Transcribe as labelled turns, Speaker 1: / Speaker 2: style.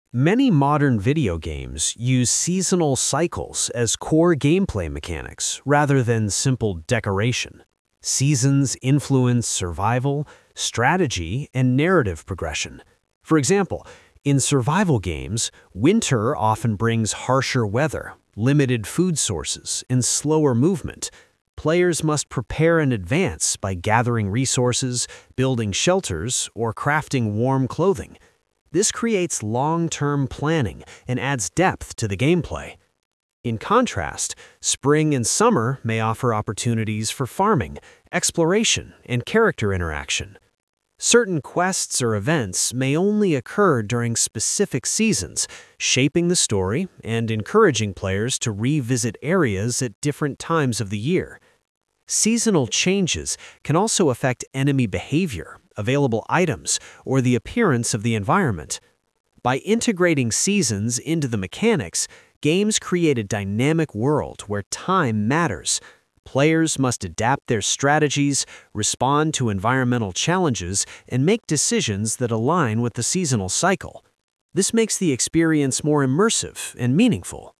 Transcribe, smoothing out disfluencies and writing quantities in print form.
Speaker 1: Many modern video games use seasonal cycles as core gameplay mechanics rather than simple decoration. Seasons influence survival, strategy, and narrative progression. For example, in survival games, winter often brings harsher weather, limited food sources, and slower movement. Players must prepare in advance by gathering resources, building shelters, or crafting warm clothing. This creates long-term planning and adds depth to the gameplay. In contrast, spring and summer may offer opportunities for farming, exploration, and character interaction. Certain quests or events may only occur during specific seasons, shaping the story and encouraging players to revisit areas at different times of the year. Seasonal changes can also affect enemy behavior, available items, or the appearance of the environment. By integrating seasons into the mechanics, games create a dynamic world where time matters. Players must adapt their strategies, respond to environmental challenges, and make decisions that align with the seasonal cycle. This makes the experience more immersive and meaningful.